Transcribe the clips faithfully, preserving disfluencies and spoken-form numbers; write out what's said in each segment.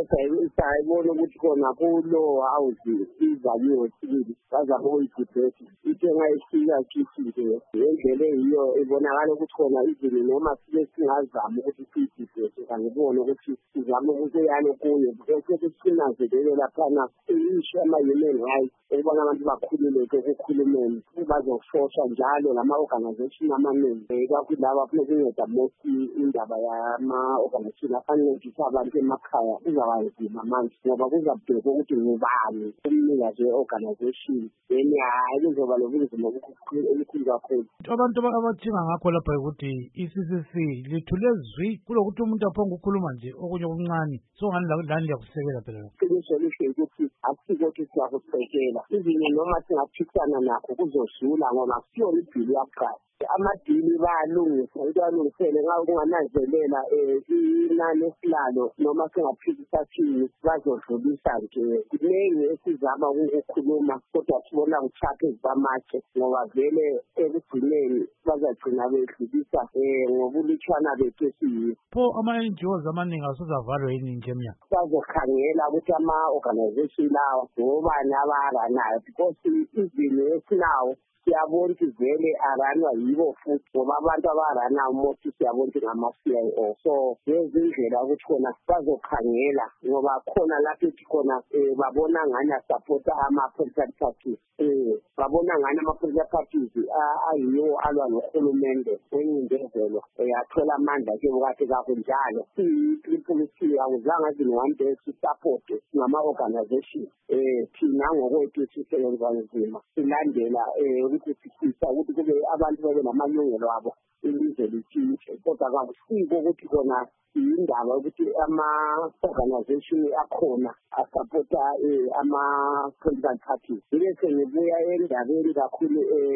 sayibona ukuthi khona kulo housing izakhiwo sibili bazama ukuyidibhetha into engayifika kithi nje ngendlela eyiyo ibonakala ukuthi khona izini noma sibe singazama ukuthi siyidibhethe angibone ukuthi sizama ukuthi yalo kuyo bese sinazelele laphana isho ama-human rights ukubona abantu bakhululeke ekukhulumeni bazofosha njalo lama-organization amaningi kakhulu laba funeka inceda most indaba yama-organization afanencedisa abantu emakhaya kuzabanzima manje ngoba kuzabheka ukuthi ngubani umnikazi we-organization then hayi kuzoba lobunzima obukhulu kakhulu. Abantu abathinga ngakho lapha ukuthi i-C C C lithule zwi kulokuthi umuntu aphonga ukukhuluma nje okunye okuncane so ngani lani liyakusekela phela lokho. Solution ukuthi akusiko ukuthi siyakusekela izinto noma singaphikisana nakho kuzosula ngoba siyona ibhili yaqala amadili bayalungisa into alungisele ngawo kungananzelela inani esilalo noma singaphikisa thini bazodlulisa nje kuningi esizama ukukhuluma kodwa sibona ngithaphe ezibamatshe ngoba vele ekugcineni bazagcina bedlulisa ngobulutshwana bethu esiyiyo. Pho ama-N G Os amaningi asezavalwa yini nje emnyango? Bazokhangela ukuthi ama-organization lawo ngobani abaranayo because izinto esinawo siyabona ukuthi vele aranwa yibo futhi ngoba abantu abarana umosi siyabona ukuthi ngama-C I O so ngezindlela ukuthi khona bazokhangela ngoba khona lapho ethi khona babona ngani asapota ama-political parties um babona ngani ama-political parties ayiwo alwa nohulumende wenyindezelo yathola amandla ke bukade kakunjalo i-Triple akuzange azi one day sisapote ngama-organization um thina ngokwethu sisebenza nzima silandela um ukuthi sifisa ukuthi kube abantu babe namalungelo abo ilizwe litshintshe kodwa kakusiko ukuthi khona indaba ukuthi ama-organization akhona asapota ama-political parties. Ngeke ngibuya endabeni kakhulu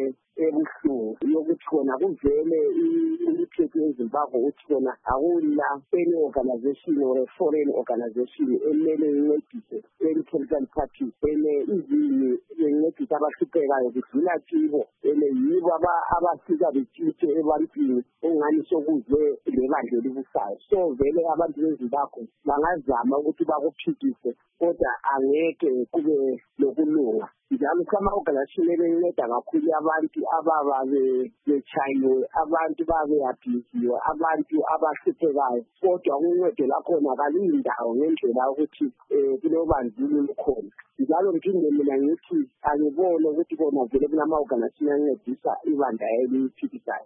ebuhlungu yokuthi khona kuvele imithetho eZimbabwe ukuthi khona akula any organization or a foreign organization emele incedise any political parties ele izini incedise abahluphekayo kudlula kibo ele yibo abafika betshintshe ebantwini ongani sokuzwe lebandla elibusayo so vele abantu beZimbabwe bangazama ukuthi bakuphikise kodwa angeke kube lokulunga njalo sama-organization ebenceda kakhulu abantu ababa bechayiwe abantu babe abhiziwe abantu abahluphekayo kodwa uncedo lakhona kaluyindawo ngendlela ukuthi um kulobandlululo khona njalo ngiphinde mina ngithi angibone ukuthi kona vele kulama-organization ancedisa ibandla eliphikisayo.